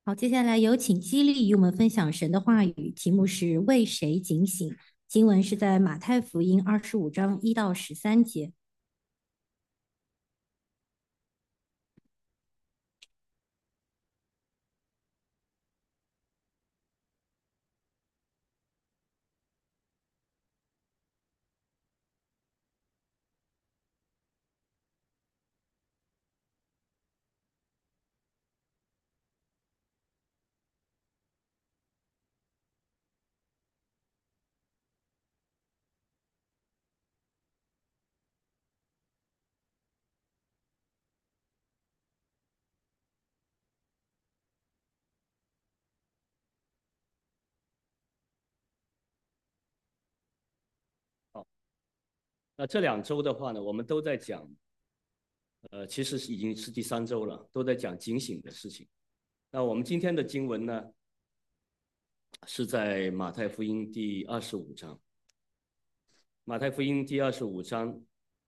好，接下来有请激励与我们分享神的话语，题目是为谁警醒？经文是在马太福音25章1到13节。 好，那这2周的话呢，我们都在讲，其实已经是第3周了，都在讲警醒的事情。那我们今天的经文呢，是在马太福音第25章。马太福音第25章，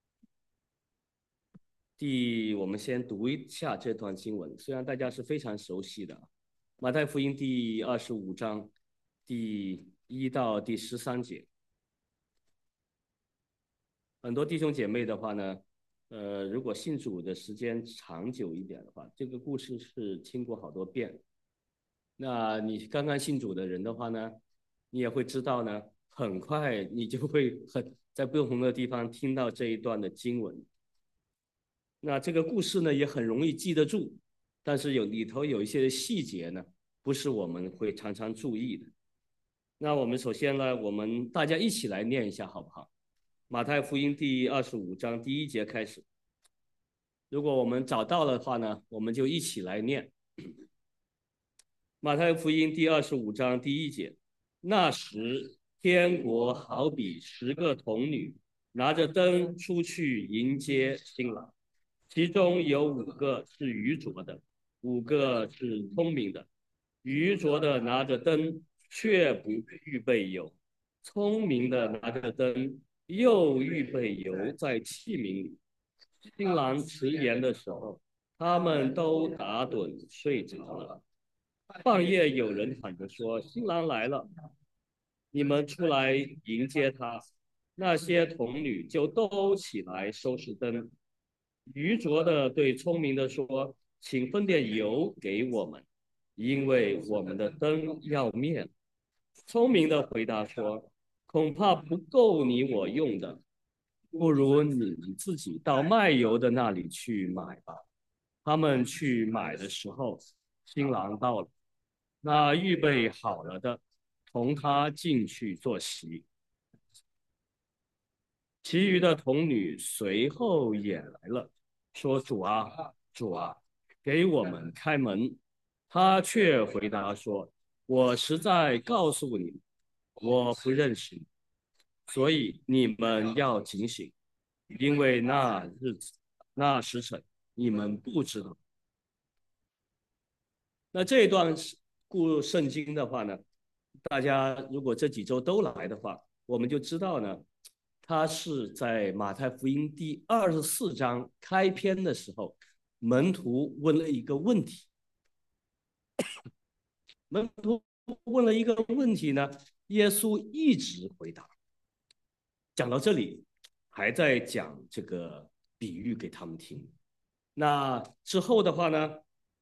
我们先读一下这段经文，虽然大家是非常熟悉的。马太福音第25章，第1到第13节。很多弟兄姐妹的话呢，如果信主的时间长久一点的话，这个故事是听过好多遍。那你刚刚信主的人的话呢，你也会知道呢，很快你就会在不同的地方听到这一段的经文。那这个故事呢，也很容易记得住，但是里头有一些细节呢，不是我们会常常注意的。那我们首先呢，我们大家一起来念一下好不好？马太福音第25章第1节开始。如果我们找到的话呢，我们就一起来念。马太福音第25章第1节，那时天国好比10个童女拿着灯出去迎接新郎，其中有5个是愚拙的，5个是聪明的。愚拙的拿着灯，却不预备油；聪明的拿着灯，又预备油在器皿里。新郎迟延的时候，他们都打盹睡着了。半夜有人喊着说：“新郎来了，你们出来迎接他。”那些童女就都起来收拾灯。愚拙的对聪明的说：“请分点油给我们，因为我们的灯要灭了。”聪明的回答说：“恐怕不够你我用的，不如你们自己到卖油的那里去买吧。”他们去买的时候，新郎到了，那预备好了的，同他进去坐席。其余的童女随后也来了，说：“主啊，主啊，给我们开门。”他却回答说：“我实在告诉你们，我不认识你，所以你们要警醒，因为那日子、那时辰，你们不知道。”那这一段圣经的话呢，大家如果这几周都来的话，我们就知道呢，他是在马太福音第24章开篇的时候，门徒问了一个问题。门徒问了一个问题呢，耶稣一直回答。讲到这里，还在讲这个比喻给他们听。那之后的话呢，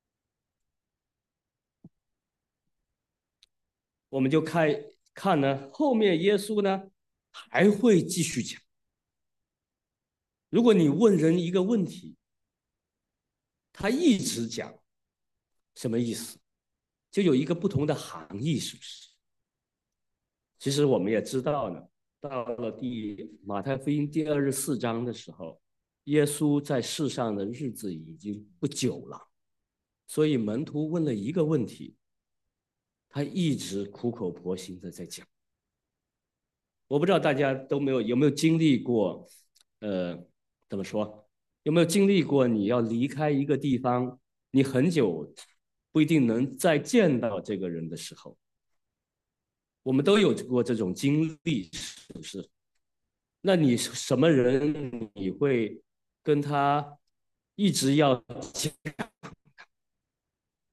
我们就看呢，后面耶稣呢还会继续讲。如果你问人一个问题，他一直讲，什么意思？就有一个不同的含义，是不是？其实我们也知道呢，到了马太福音第24章的时候，耶稣在世上的日子已经不久了，所以门徒问了一个问题，他一直苦口婆心的在讲。我不知道大家有没有经历过，怎么说？有没有经历过你要离开一个地方，你很久不一定能再见到这个人的时候？我们都有过这种经历，是不是？那你什么人你会跟他一直要讲？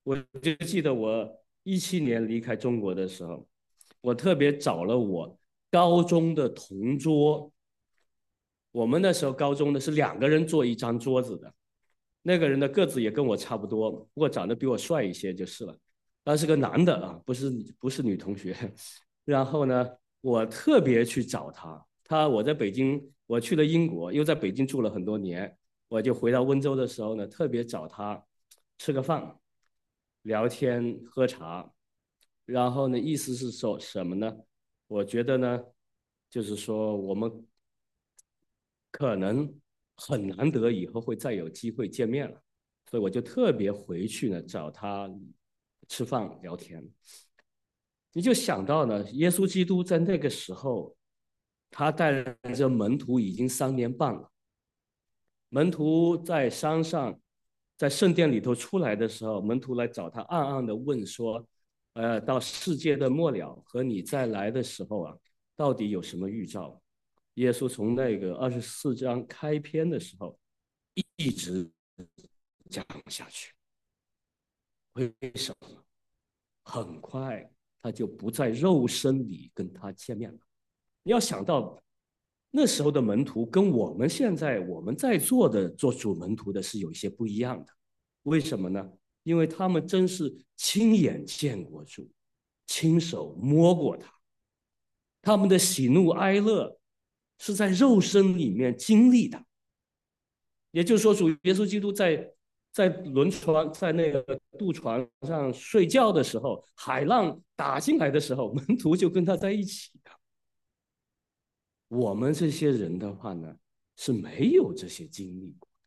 我就记得我17年离开中国的时候，我特别找了我高中的同桌。我们那时候高中的是2个人坐一张桌子的，那个人的个子也跟我差不多，不过长得比我帅一些就是了。他是个男的啊，不是女同学。然后呢，我特别去找他，我在北京，我去了英国，又在北京住了很多年，我就回到温州的时候呢，特别找他吃个饭，聊天喝茶。然后呢，意思是说什么呢？我觉得呢，就是说我们可能很难得以后会再有机会见面了，所以我就特别回去呢找他吃饭聊天。你就想到呢，耶稣基督在那个时候，他带着门徒已经3年半了。门徒在山上，在圣殿里头出来的时候，门徒来找他，暗暗的问说：到世界的末了和你再来的时候啊，到底有什么预兆？耶稣从那个24章开篇的时候一直讲下去。为什么？很快他就不在肉身里跟他见面了。你要想到那时候的门徒跟我们现在我们在座的做主门徒的是有一些不一样的。为什么呢？因为他们真是亲眼见过主，亲手摸过他，他们的喜怒哀乐是在肉身里面经历的。也就是说，主耶稣基督在轮船在那个渡船上睡觉的时候，海浪打进来的时候，门徒就跟他在一起的。我们这些人的话呢，是没有这些经历过。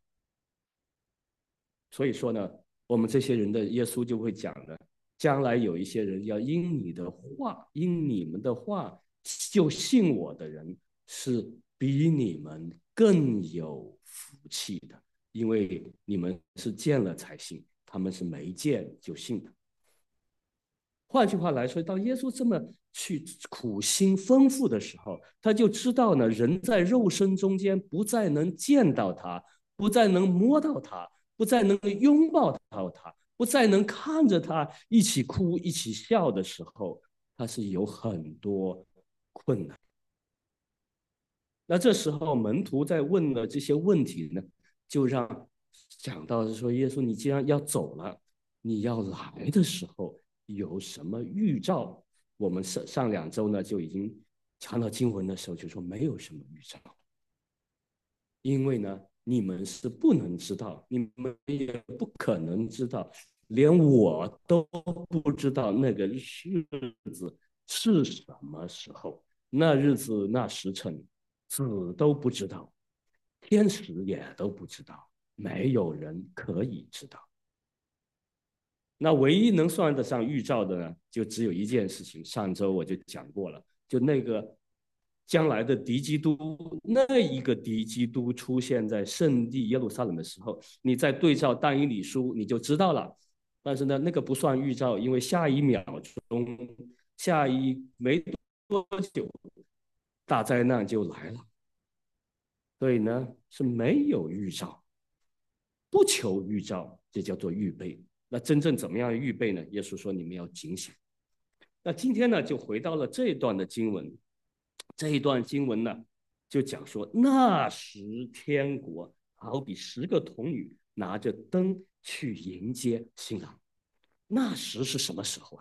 所以说呢，我们这些人的耶稣就会讲的，将来有一些人要因你们的话就信我的人，是比你们更有福气的，因为你们是见了才信，他们是没见就信的。换句话来说，当耶稣这么去苦心吩咐的时候，他就知道呢，人在肉身中间不再能见到他，不再能摸到他，不再能拥抱到他，不再能看着他一起哭一起笑的时候，他是有很多困难。那这时候门徒在问了这些问题呢，就让讲到说，耶稣，你既然要走了，你要来的时候有什么预兆？我们上2周呢就已经讲到经文的时候就说没有什么预兆，因为呢你们是不能知道，你们也不可能知道，连我都不知道那个日子是什么时候，那日子那时辰，子都不知道，天使也都不知道，没有人可以知道。那唯一能算得上预兆的呢，就只有一件事情，上周我就讲过了，就那个将来的敌基督，那一个敌基督出现在圣地耶路撒冷的时候，你再对照但以理书，你就知道了。但是呢，那个不算预兆，因为下一秒钟，没多久，大灾难就来了。所以呢，是没有预兆，不求预兆，这叫做预备。那真正怎么样预备呢？耶稣说：“你们要警醒。”那今天呢，就回到了这一段的经文。这一段经文呢，就讲说，那时天国好比10个童女拿着灯去迎接新郎。那时是什么时候啊？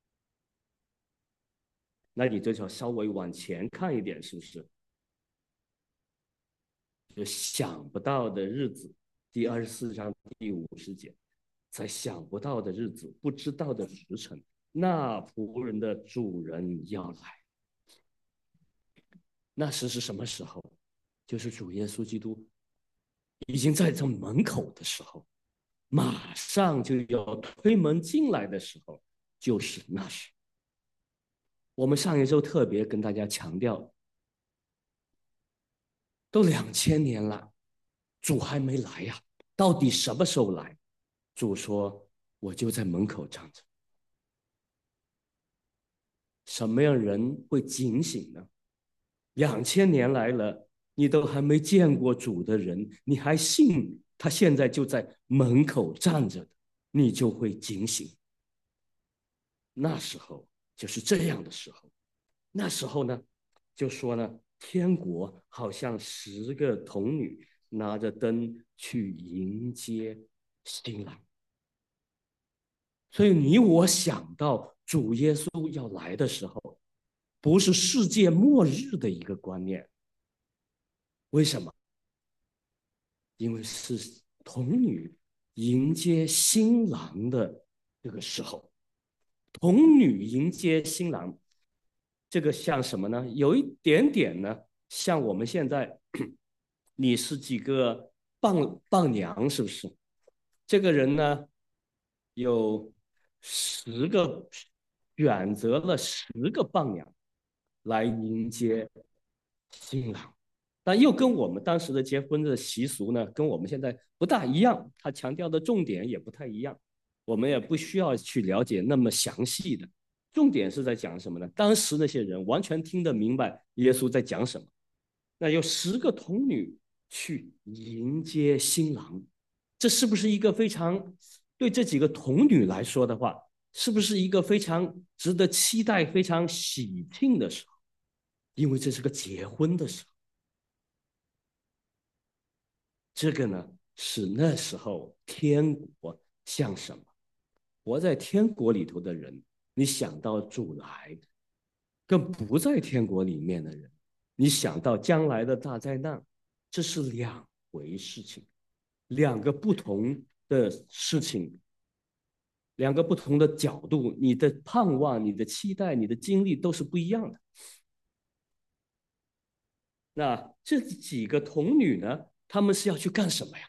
那你就要稍微往前看一点，是不是？就想不到的日子，第24章第50节，在想不到的日子，不知道的时辰，那仆人的主人要来。那时是什么时候？就是主耶稣基督已经在这门口的时候，马上就要推门进来的时候，就是那时。我们上一周特别跟大家强调，都2000年了，主还没来呀，到底什么时候来？主说：“我就在门口站着。”什么样人会警醒呢？2000年来了，你都还没见过主的人，你还信他现在就在门口站着的？ 你就会警醒。那时候就是这样的时候，那时候呢，就说呢，天国好像10个童女拿着灯去迎接新郎。所以你我想到主耶稣要来的时候，不是世界末日的一个观念。为什么？因为是童女迎接新郎的这个时候，童女迎接新郎，这个像什么呢？有一点点呢，像我们现在，你是几个伴娘，是不是？这个人呢，有10个，选择了10个伴娘来迎接新郎。但又跟我们当时的结婚的习俗呢，跟我们现在不大一样，他强调的重点也不太一样，我们也不需要去了解那么详细的。重点是在讲什么呢？当时那些人完全听得明白耶稣在讲什么。那有10个童女去迎接新郎，这是不是一个非常对这几个童女来说的话，是不是一个非常值得期待、非常喜庆的时候？因为这是个结婚的时候。这个呢，是那时候天国像什么？活在天国里头的人，你想到主来；更不在天国里面的人，你想到将来的大灾难，这是两回事情，两个不同的事情，两个不同的角度，你的盼望、你的期待、你的经历都是不一样的。那这几个童女呢，她们是要去干什么呀？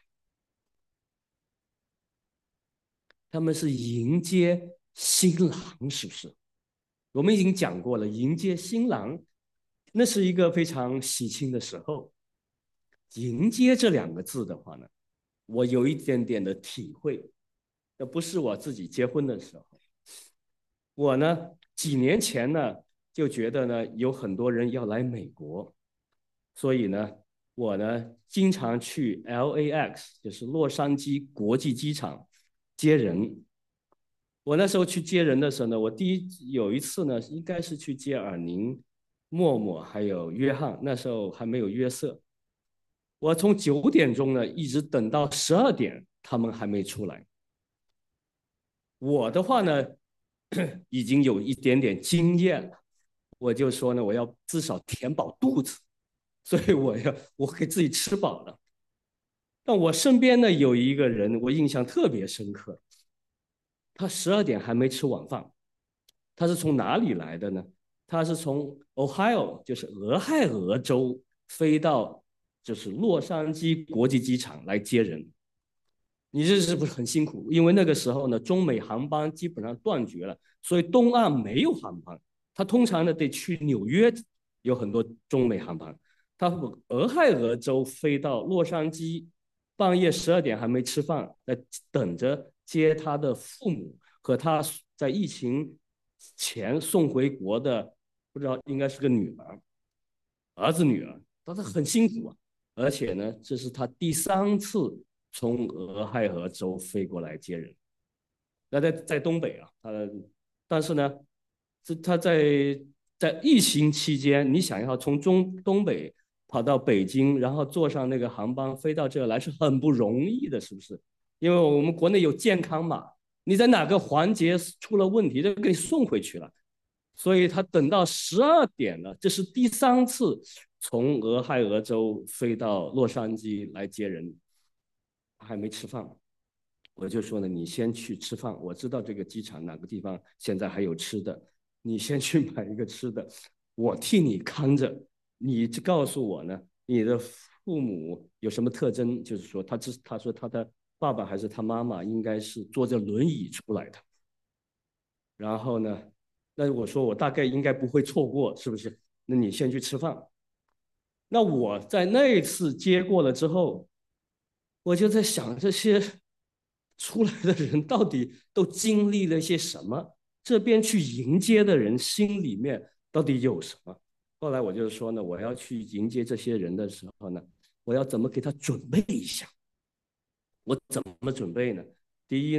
他们是迎接新郎，是不是？我们已经讲过了，迎接新郎，那是一个非常喜庆的时候。迎接这2个字的话呢，我有一点点的体会。那不是我自己结婚的时候，我呢几年前呢就觉得呢有很多人要来美国，所以呢我呢经常去 LAX， 就是洛杉矶国际机场接人。我那时候去接人的时候呢，我有一次呢，应该是去接尔宁、默默还有约翰，那时候还没有约瑟。我从9点钟呢一直等到12点，他们还没出来。我的话呢，已经有一点点经验了，我就说呢，我要至少填饱肚子，所以我给自己吃饱了。但我身边呢有一个人，我印象特别深刻，他12点还没吃晚饭。他是从哪里来的呢？他是从 Ohio， 就是俄亥俄州飞到就是洛杉矶国际机场来接人。你这是不是很辛苦？因为那个时候呢，中美航班基本上断绝了，所以东岸没有航班。他通常呢得去纽约，有很多中美航班。他俄亥俄州飞到洛杉矶，半夜12点还没吃饭，在等着接他的父母和他在疫情前送回国的，不知道应该是个女儿，儿子女儿，但是很辛苦啊。而且呢，这是他第3次从俄亥俄州飞过来接人。那在东北啊，但是呢，他在疫情期间，你想要从东北跑到北京，然后坐上那个航班飞到这来，是很不容易的，是不是？因为我们国内有健康码，你在哪个环节出了问题，就给你送回去了。所以他等到12点了，这是第3次从俄亥俄州飞到洛杉矶来接人，他还没吃饭。我就说呢，你先去吃饭，我知道这个机场哪个地方现在还有吃的，你先去买一个吃的，我替你看着。你就告诉我呢，你的父母有什么特征？就是说他说他的爸爸还是他妈妈应该是坐着轮椅出来的。然后呢，那我说我大概应该不会错过，是不是？那你先去吃饭。那我在那一次接过了之后，我就在想，这些出来的人到底都经历了些什么？这边去迎接的人心里面到底有什么？后来我就说呢，我要去迎接这些人的时候呢，我要怎么给他准备一下？我怎么准备呢？第一呢，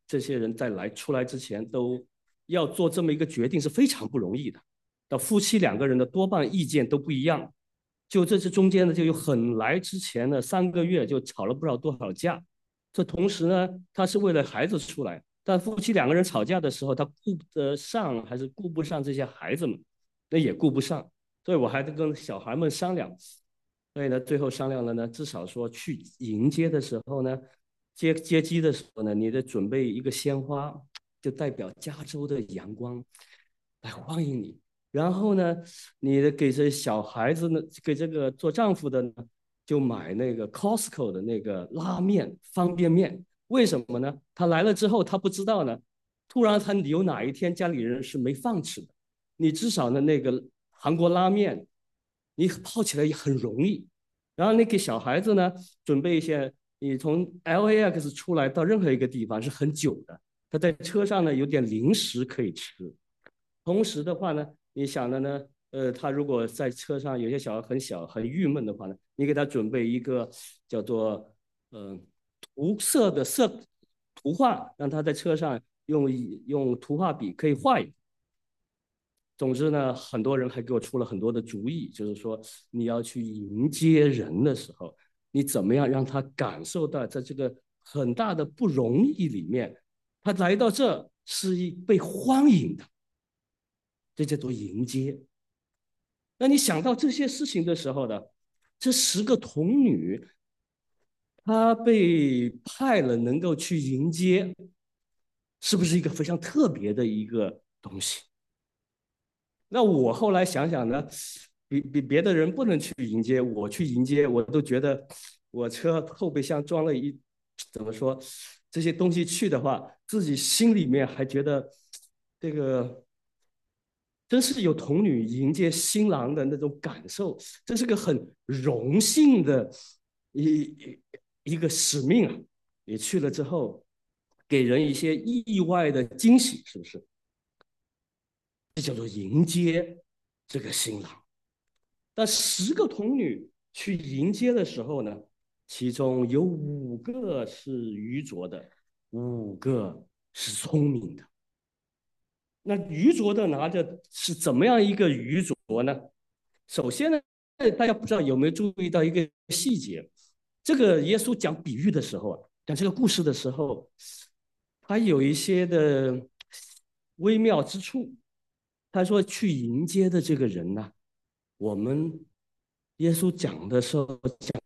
这些人在出来之前都要做这么一个决定是非常不容易的。那夫妻两个人的多半意见都不一样，就这次中间呢，就有来之前呢3个月就吵了不知道多少架。这同时呢，他是为了孩子出来，但夫妻两个人吵架的时候，他顾得上还是顾不上这些孩子们？那也顾不上，所以我还得跟小孩们商量。所以呢，最后商量了呢，至少说去迎接的时候呢，接机的时候呢，你得准备一个鲜花，就代表加州的阳光来欢迎你。然后呢，你的给这小孩子呢，给这个做丈夫的呢，就买那个 Costco 的那个拉面方便面。为什么呢？他来了之后，他不知道呢，突然他有哪一天家里人是没饭吃的，你至少呢那个韩国拉面，你泡起来也很容易。然后你给小孩子呢准备一些，你从 LAX 出来到任何一个地方是很久的，他在车上呢有点零食可以吃。同时的话呢，你想的呢，他如果在车上有些小孩很小很郁闷的话呢，你给他准备一个叫做涂色的图画，让他在车上用图画笔可以画一个。总之呢，很多人还给我出了很多的主意，就是说你要去迎接人的时候，你怎么样让他感受到在这个很大的不容易里面，他来到这是被欢迎的，这叫做迎接。那你想到这些事情的时候呢，这10个童女，她被派了能够去迎接，是不是一个非常特别的一个东西？那我后来想想呢，别的人不能去迎接，我去迎接，我都觉得我车后备箱装了怎么说这些东西去的话，自己心里面还觉得这个真是有童女迎接新郎的那种感受，这是个很荣幸的一个使命啊！你去了之后，给人一些意外的惊喜，是不是？这叫做迎接这个新郎。但10个童女去迎接的时候呢，其中有5个是愚拙的，5个是聪明的。那愚拙的拿着是怎么样一个愚拙呢？首先呢，大家不知道有没有注意到一个细节，这个耶稣讲比喻的时候啊，讲这个故事的时候，他有一些的微妙之处。他说去迎接的这个人呢，我们耶稣讲的时候讲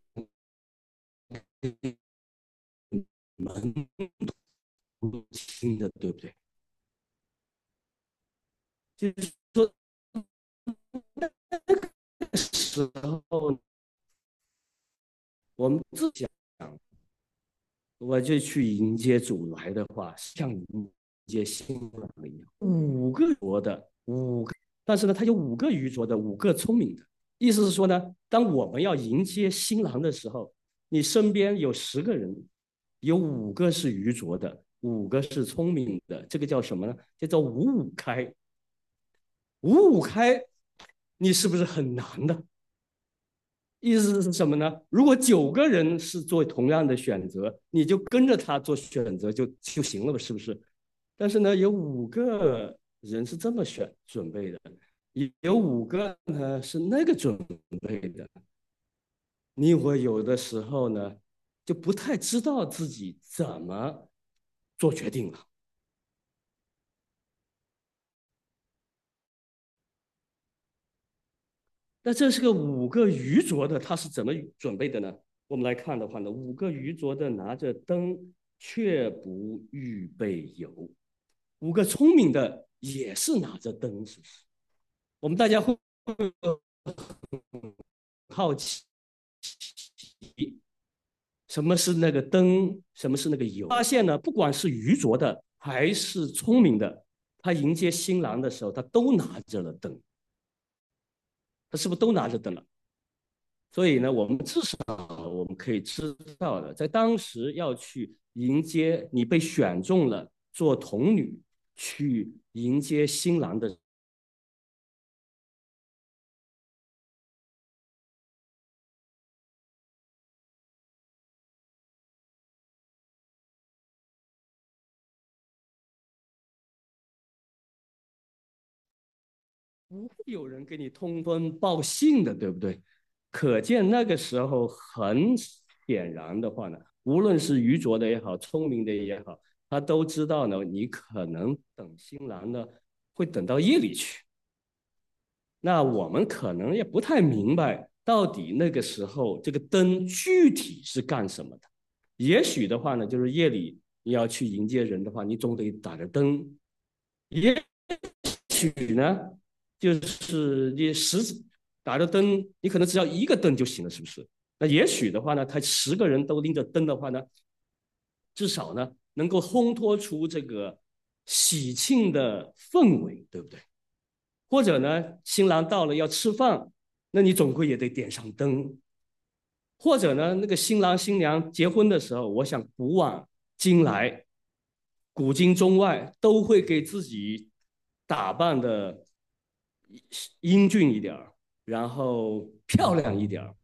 门徒听的，对不对？就是说那个时候我们自己想，我就去迎接主来的话，像迎接新郎一样，5个，但是呢，他有5个愚拙的，5个聪明的。意思是说呢，当我们要迎接新郎的时候，你身边有10个人，有5个是愚拙的，5个是聪明的，这个叫什么呢？这叫五五开。五五开，你是不是很难的？意思是什么呢？如果9个人是做同样的选择，你就跟着他做选择就行了吧？是不是？但是呢，有5个人是这么准备的，有5个呢是那个准备的。你会有的时候呢，就不太知道自己怎么做决定了。那这是个5个愚拙的，他是怎么准备的呢？我们来看的话呢，5个愚拙的拿着灯，却不预备油；5个聪明的也是拿着灯，是不是？我们大家会好奇，什么是那个灯，什么是那个油？发现呢，不管是愚拙的还是聪明的，他迎接新郎的时候，他都拿着了灯。他是不是都拿着灯了？所以呢，我们至少我们可以知道的，在当时要去迎接你被选中了做童女，去迎接新郎的不会有人给你通风报信的，对不对？可见那个时候很显然的话呢，无论是愚拙的也好，聪明的也好，他都知道呢，你可能等新郎呢会等到夜里去。那我们可能也不太明白，到底那个时候这个灯具体是干什么的。也许的话呢，就是夜里你要去迎接人的话，你总得打着灯。也许呢，就是你打着灯，你可能只要一个灯就行了，是不是？那也许的话呢，他10个人都拎着灯的话呢，至少呢能够烘托出这个喜庆的氛围，对不对？或者呢，新郎到了要吃饭，那你总归也得点上灯。或者呢，那个新郎新娘结婚的时候，我想古往今来，古今中外都会给自己打扮的英俊一点，然后漂亮一点，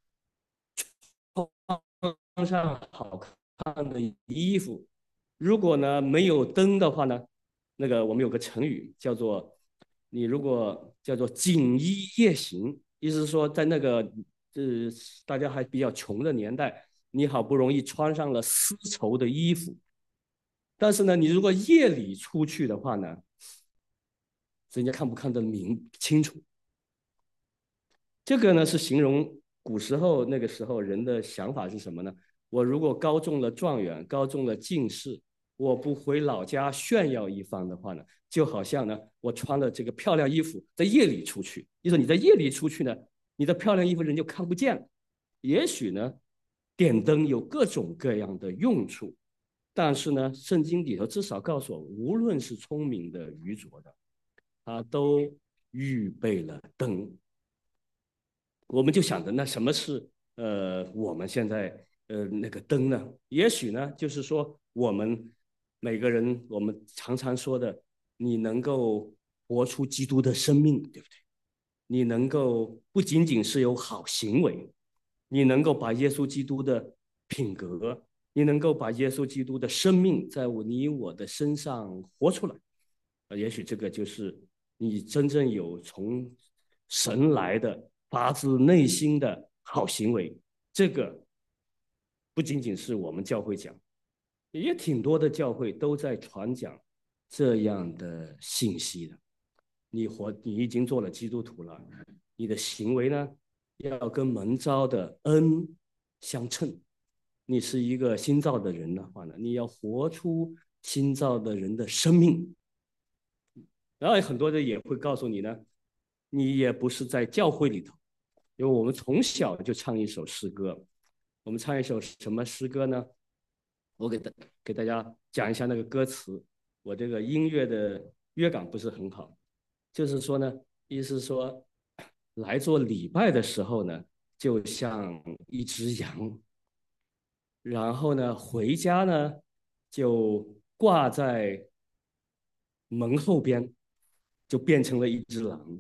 穿上好看的衣服。如果呢没有灯的话呢，那个我们有个成语叫做你如果叫做锦衣夜行，意思是说在那个大家还比较穷的年代，你好不容易穿上了丝绸的衣服，但是呢，你如果夜里出去的话呢，人家看不看得清楚？这个呢是形容古时候那个时候人的想法是什么呢？我如果高中了状元，高中了进士，我不回老家炫耀一番的话呢，就好像呢我穿了这个漂亮衣服在夜里出去，意思你在夜里出去呢，你的漂亮衣服人就看不见了。也许呢，点灯有各种各样的用处，但是呢，圣经里头至少告诉我，无论是聪明的、愚拙的，他都预备了灯。我们就想着，那什么是我们现在那个灯呢？也许呢，就是说我们每个人，我们常常说的，你能够活出基督的生命，对不对？你能够不仅仅是有好行为，你能够把耶稣基督的品格，你能够把耶稣基督的生命在你我的身上活出来。也许这个就是你真正有从神来的发自内心的好行为。这个不仅仅是我们教会讲，也挺多的教会都在传讲这样的信息的。你已经做了基督徒了，你的行为呢要跟蒙召的恩相称。你是一个新造的人的话呢，你要活出新造的人的生命。然后很多人也会告诉你呢，你也不是在教会里头，因为我们从小就唱一首诗歌。我们唱一首什么诗歌呢？我给大家讲一下那个歌词。我这个音乐的乐感不是很好，就是说呢，意思是说，来做礼拜的时候呢，就像一只羊，然后呢，回家呢就挂在门后边，就变成了一只狼。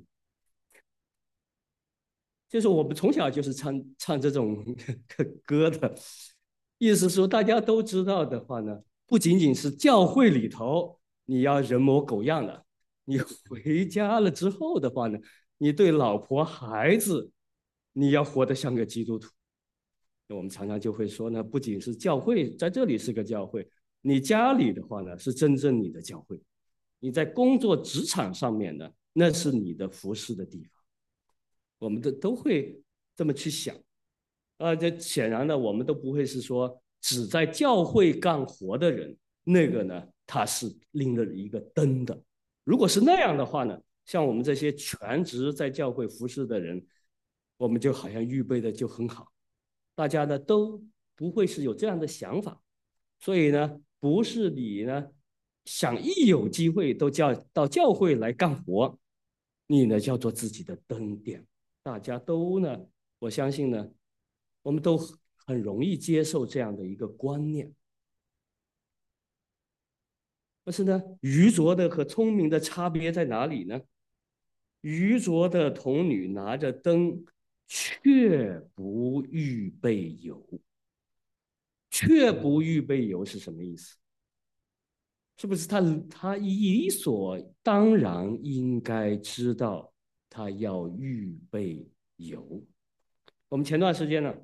就是我们从小就是唱这种歌的，意思说大家都知道的话呢，不仅仅是教会里头你要人模狗样的，你回家了之后的话呢，你对老婆孩子你要活得像个基督徒。我们常常就会说呢，不仅是教会在这里是个教会，你家里的话呢是真正你的教会，你在工作职场上面呢，那是你的服侍的地方。我们都会这么去想，这显然呢，我们都不会是说只在教会干活的人，那个呢，他是拎着一个灯的。如果是那样的话呢，像我们这些全职在教会服侍的人，我们就好像预备的就很好，大家呢都不会是有这样的想法，所以呢，不是你呢想一有机会都叫到教会来干活，你呢叫做自己的灯点。大家都呢，我相信呢，我们都很容易接受这样的一个观念。但是呢，愚拙的和聪明的差别在哪里呢？愚拙的童女拿着灯，却不预备油。却不预备油是什么意思？是不是他理所当然应该知道他要预备油。我们前段时间呢，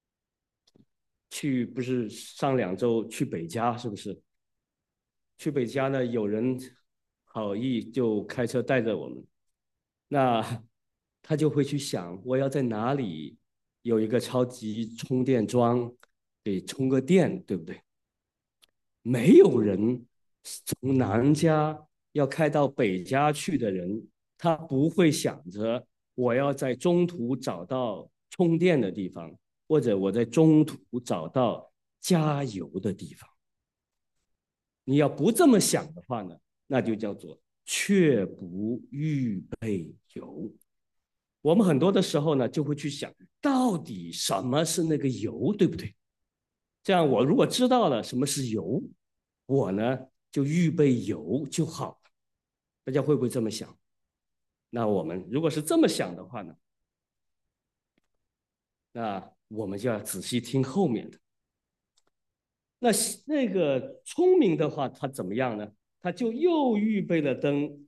不是上2周去北加，是不是？去北加呢，有人好意就开车带着我们，那他就会去想，我要在哪里有一个超级充电桩，给充个电，对不对？没有人从南加要开到北加去的人，他不会想着我要在中途找到充电的地方，或者我在中途找到加油的地方。你要不这么想的话呢，那就叫做却不预备油。我们很多的时候呢，就会去想，到底什么是那个油，对不对？这样我如果知道了什么是油，我呢就预备油就好了。大家会不会这么想？那我们如果是这么想的话呢，那我们就要仔细听后面的。那个聪明的话，他怎么样呢？他就又预备了灯，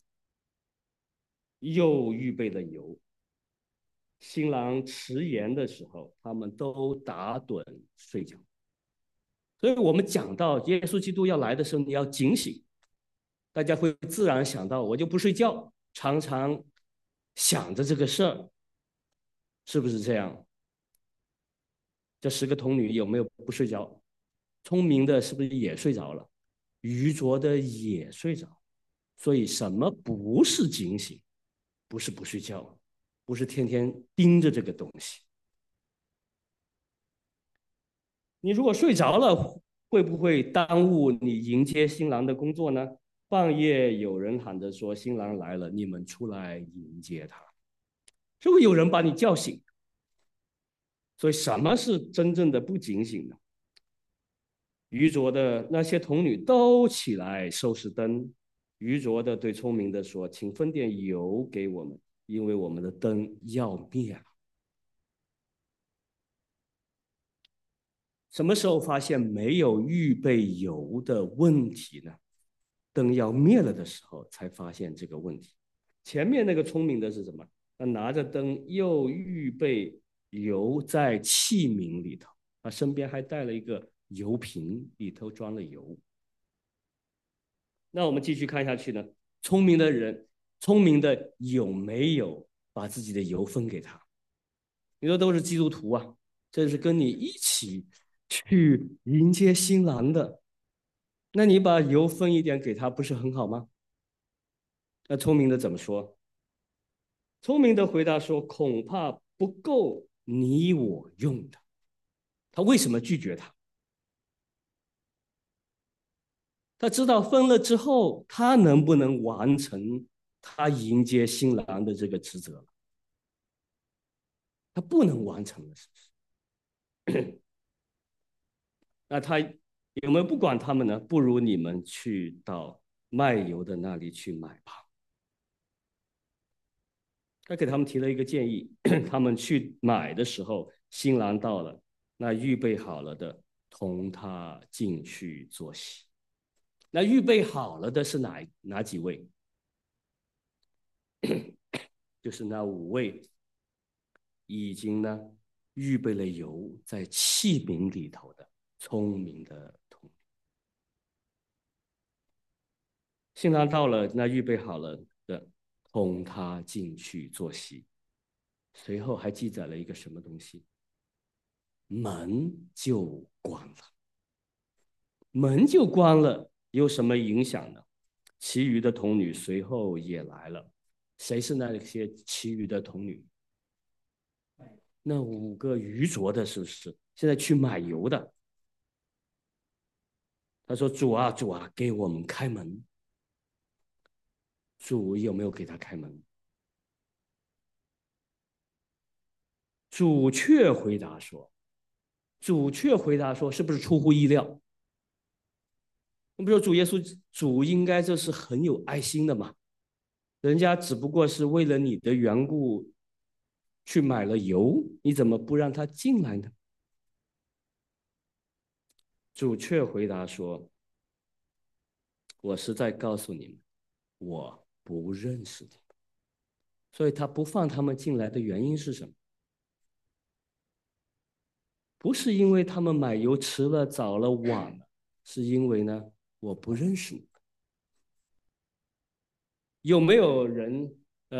又预备了油。新郎迟延的时候，他们都打盹睡觉。所以我们讲到耶稣基督要来的时候，你要警醒。大家会自然想到，我就不睡觉，常常想着这个事儿，是不是这样？这10个童女有没有不睡着？聪明的是不是也睡着了？愚拙的也睡着。所以什么不是警醒？不是不睡觉，不是天天盯着这个东西。你如果睡着了，会不会耽误你迎接新郎的工作呢？半夜有人喊着说新郎来了，你们出来迎接他，是不是有人把你叫醒？所以什么是真正的不警醒呢？愚拙的那些童女都起来收拾灯，愚拙的对聪明的说：“请分点油给我们，因为我们的灯要灭了。”什么时候发现没有预备油的问题呢？灯要灭了的时候才发现这个问题。前面那个聪明的是什么？他拿着灯又预备油在器皿里头，他身边还带了一个油瓶，里头装了油。那我们继续看下去呢？聪明的人，聪明的有没有把自己的油分给他？你说都是基督徒啊，这是跟你一起去迎接新郎的，那你把油分一点给他，不是很好吗？那聪明的怎么说？聪明的回答说：“恐怕不够你我用的。”他为什么拒绝他？他知道分了之后，他能不能完成他迎接新郎的这个职责？他不能完成了，是不是？那他有没有不管他们呢？不如你们去到卖油的那里去买吧。他给他们提了一个建议，他们去买的时候，新郎到了，那预备好了的同他进去坐席。那预备好了的是哪几位？就是那5位已经呢预备了油在器皿里头的聪明的童女。新郎到了，那预备好了的同他进去坐席。随后还记载了一个什么东西？门就关了。门就关了，有什么影响呢？其余的童女随后也来了。谁是那些其余的童女？那5个愚拙的，是不是？现在去买油的。他说：“主啊，主啊，给我们开门。”主有没有给他开门？主却回答说：“是不是出乎意料？”我们说主耶稣，主应该这是很有爱心的嘛，人家只不过是为了你的缘故去买了油，你怎么不让他进来呢？主却回答说：“我实在告诉你们，我不认识你们， 所以他不放他们进来的原因是什么？不是因为他们买油迟了、早了、晚了，是因为呢，我不认识你。有没有人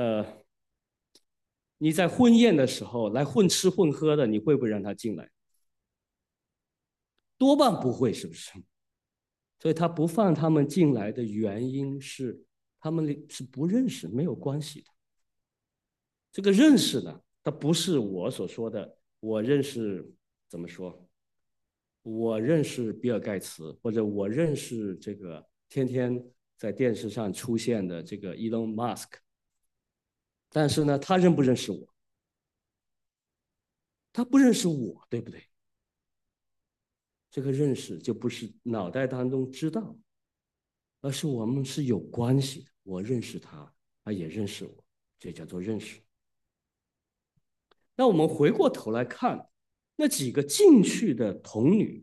你在婚宴的时候来混吃混喝的，你会不会让他进来？多半不会，是不是？所以他不放他们进来的原因是，他们是不认识，没有关系的。这个认识呢，它不是我所说的，我认识怎么说？我认识比尔盖茨，或者我认识这个天天在电视上出现的这个 Elon Musk，但是呢，他认不认识我？他不认识我，对不对？这个认识就不是脑袋当中知道，而是我们是有关系的。我认识他，他也认识我，这叫做认识。那我们回过头来看，那几个进去的童女，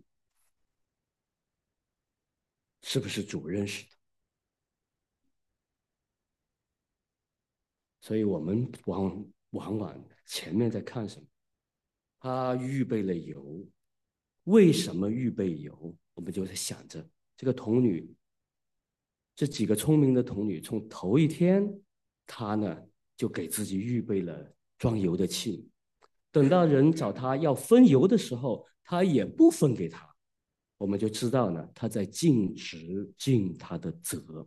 是不是主认识的？所以我们往前面在看什么？他预备了油，为什么预备油？我们就在想着这个童女，这几个聪明的童女，从头一天，她呢就给自己预备了装油的器。等到人找她要分油的时候，她也不分给她。我们就知道呢，她在尽职尽她的责。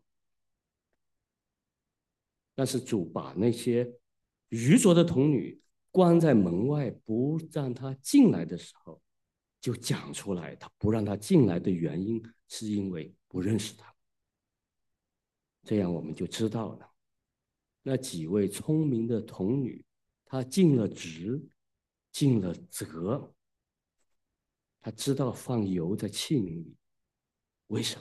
但是主把那些愚拙的童女关在门外，不让她进来的时候，就讲出来，他不让她进来的原因是因为不认识她。这样我们就知道了，那几位聪明的童女，她尽了职，尽了责，她知道放油在器皿里，为什么？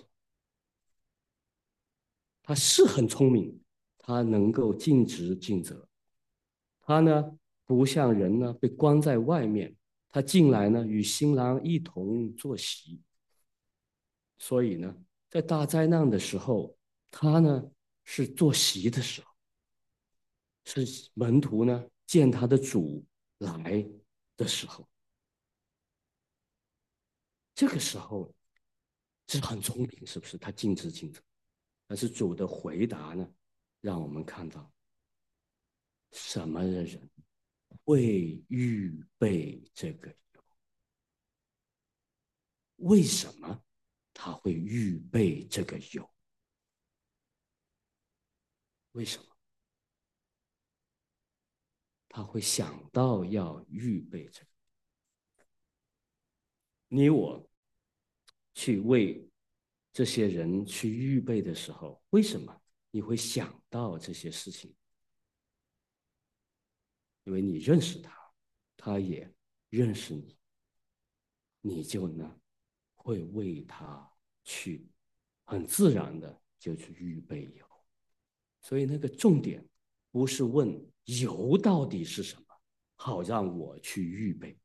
她是很聪明，她能够尽职尽责。她呢，不像人呢被关在外面，她进来呢与新郎一同坐席。所以呢，在大灾难的时候，她呢是坐席的时候，是门徒呢见他的主来的时候，这个时候是很聪明，是不是？他尽职尽责。但是主的回答呢，让我们看到什么的人会预备这个油？为什么他会预备这个油？为什么他会想到要预备这个？你我去为这些人去预备的时候，为什么你会想到这些事情？因为你认识他，他也认识你，你就呢会为他去很自然的就去预备油。所以那个重点不是问油到底是什么，好让我去预备。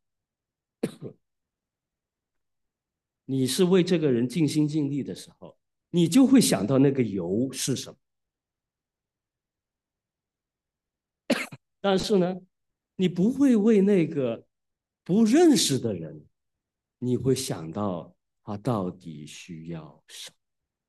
你是为这个人尽心尽力的时候，你就会想到那个油是什么。但是呢，你不会为那个不认识的人，你会想到他到底需要什么。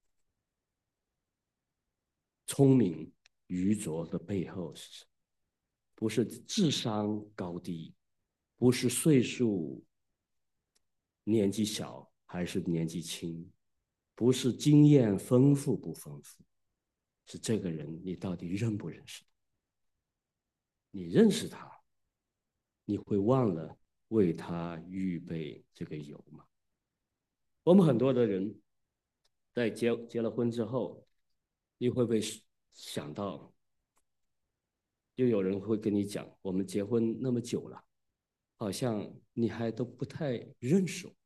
聪明愚拙的背后是什么？不是智商高低，不是岁数年纪小还是年纪轻，不是经验丰富不丰富，是这个人你到底认不认识他？你认识他，你会忘了为他预备这个油吗？我们很多的人在结了婚之后，你会不会想到，又有人会跟你讲，我们结婚那么久了，好像你还都不太认识我。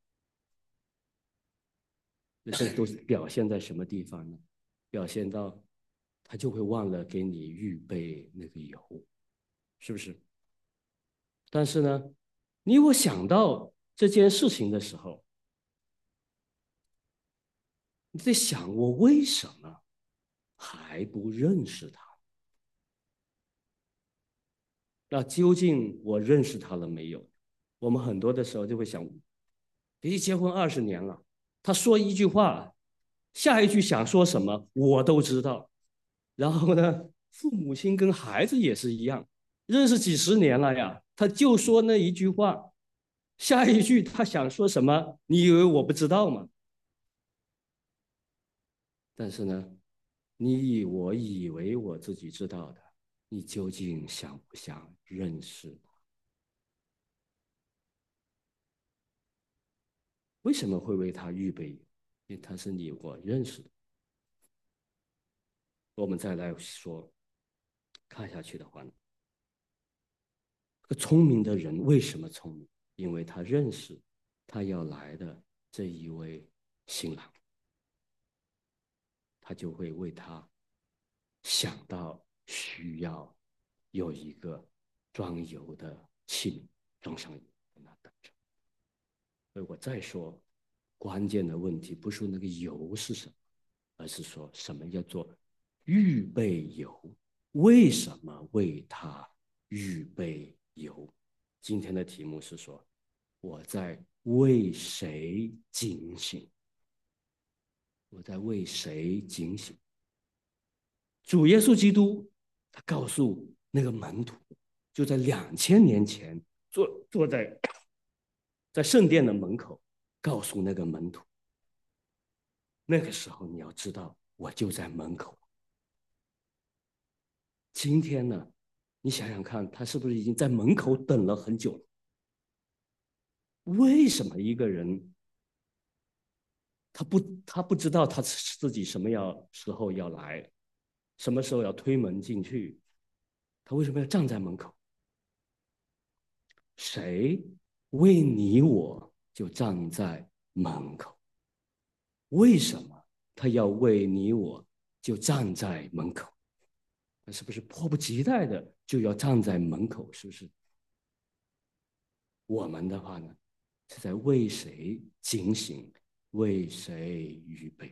那这都是表现在什么地方呢？表现到他就会忘了给你预备那个油，是不是？但是呢，你我想到这件事情的时候，你在想我为什么还不认识他？ 那究竟我认识他了没有？我们很多的时候就会想，别结婚20年了，他说一句话，下一句想说什么我都知道。然后呢，父母亲跟孩子也是一样，认识几十年了呀，他就说那一句话，下一句他想说什么，你以为我不知道吗？但是呢，我以为我自己知道的，你究竟想不想认识？为什么会为他预备？因为他是你我认识的。我们再来说，看下去的话呢，个聪明的人为什么聪明？因为他认识他要来的这一位新郎，他就会为他想到需要有一个装油的器皿，装上油在那等着。所以我再说，关键的问题不是那个油是什么，而是说什么叫做预备油？为什么为他预备油？今天的题目是说，我在为谁警醒？我在为谁警醒？主耶稣基督，他告诉那个门徒，就在2000年前，坐在圣殿的门口，告诉那个门徒，那个时候你要知道，我就在门口。今天呢，你想想看，他是不是已经在门口等了很久了？为什么一个人他不知道他自己什么时候要来，什么时候要推门进去？他为什么要站在门口？谁为你我就站在门口？为什么他要为你我就站在门口？那是不是迫不及待的就要站在门口？是不是？我们的话呢，是在为谁警醒，为谁预备？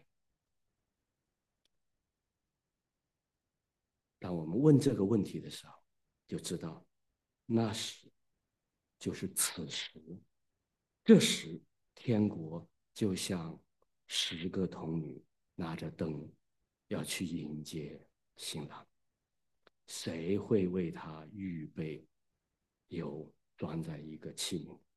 当我们问这个问题的时候，就知道那时就是此时。这时，天国就像10个童女拿着灯，要去迎接新郎。谁会为他预备油装在一个器皿？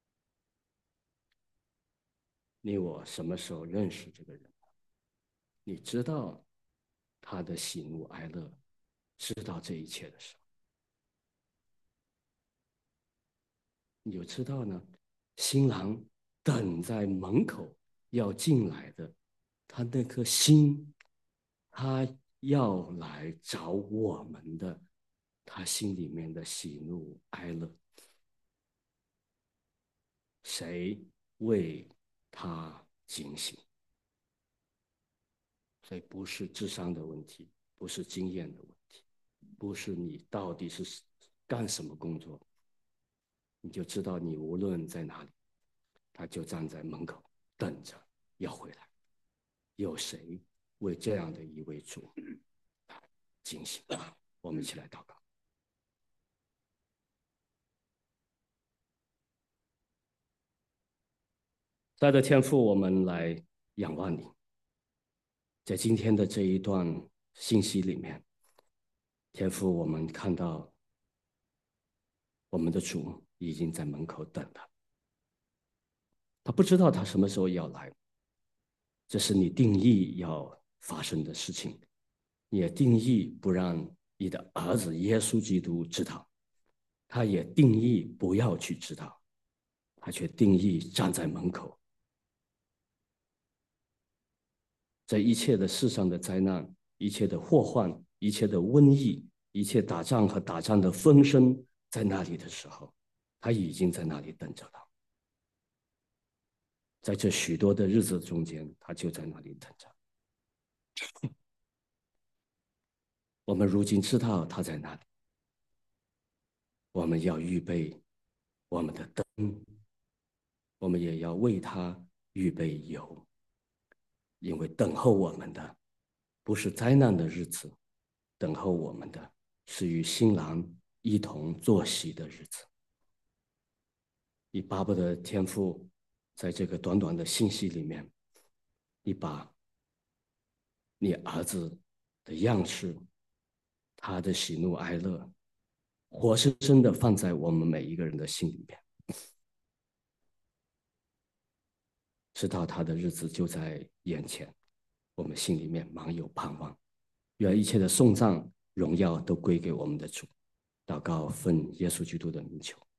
你我什么时候认识这个人？你知道他的喜怒哀乐，知道这一切的时候，你就知道呢，新郎等在门口要进来的，他那颗心，他要来找我们的，他心里面的喜怒哀乐，谁为他警醒？所以不是智商的问题，不是经验的问题，不是你到底是干什么工作，你就知道你无论在哪里，他就站在门口等着要回来。有谁为这样的一位主警醒？我们一起来祷告。在的天父，我们来仰望你。在今天的这一段信息里面，天父，我们看到我们的主已经在门口等了。他不知道他什么时候要来，这是你定义要发生的事情，你也定义不让你的儿子耶稣基督知道，他也定义不要去知道，他却定义站在门口。在一切的世上的灾难，一切的祸患，一切的瘟疫，一切打仗和打仗的风声在那里的时候，他已经在那里等着了。在这许多的日子中间，他就在那里等着。我们如今知道他在那里，我们要预备我们的灯，我们也要为他预备油，因为等候我们的不是灾难的日子，等候我们的是与新郎一同坐席的日子。你巴不得天父在这个短短的信息里面，你把你儿子的样式，他的喜怒哀乐，活生生的放在我们每一个人的心里面，知道他的日子就在眼前，我们心里面满有盼望。愿一切的颂赞荣耀都归给我们的主。祷告奉耶稣基督的名求。